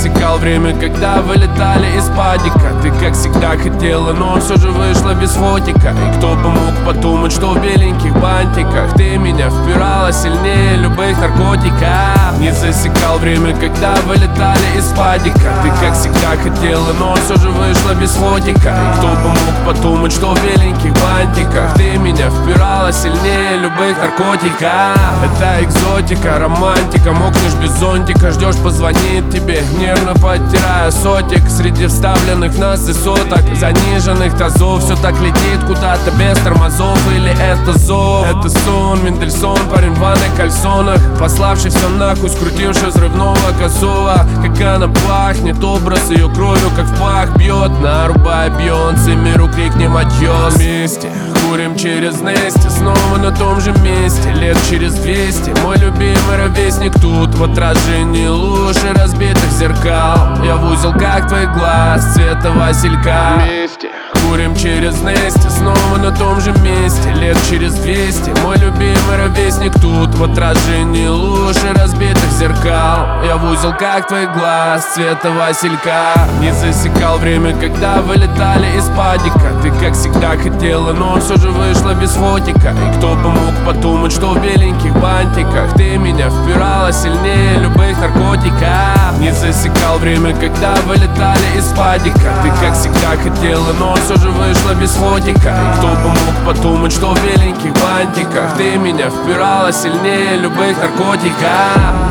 засекал время, когда вылетали из падика. Ты как всегда хотела, но все же вышла без фотика. И кто бы мог подумать, что в беленьких бантиках ты меня впирала сильнее любых наркотиков. Не засекал время, когда вылетали из падика. Ты как всегда хотела, но все же вышла без фотика. И кто бы мог подумать, что в беленьких бантиках ты меня впирала сильнее любых наркотиков. Это экзотика, романтика, мокнешь без зонтика. Ждешь, позвонит тебе, нервно подтирая сотик. Среди вставленных нас высоток, заниженных тазов, все так летит куда-то без тормозов. Или это зов, это сон, Мендельсон, парень в ванной кальсонах, пославший все нахуй, скрутивший взрывного косого. Как она пахнет, образ ее кровью, как в пах бьет, нарубая Бейонсе, миру крикнем отъёс. Вместе курим через Нести, снова на том же месте, лет через 200. Мой любимый ровесник тут, в отражении луж и разбитых зеркал. Я в узелках твоих глаз, цвета василька. Вместе курим через Нести, снова на том же месте, лет через 200. Мой любимый ровесник тут, в отражении луж и разбитых зеркал. Я в узелках твоих глаз, цвета василька. Не засекал время, когда вылетали из падика. Ты как всегда хотела, но все же вышла без фотика. И кто бы мог подумать, что в беленьких бантиках ты меня впирала сильнее любых наркотиков. Не засекал время, когда вылетали из падика. Ты как всегда хотела, но все же вышла без фотика. И кто бы мог подумать, что в беленьких бантиках ты меня впирала сильнее любых наркотиков.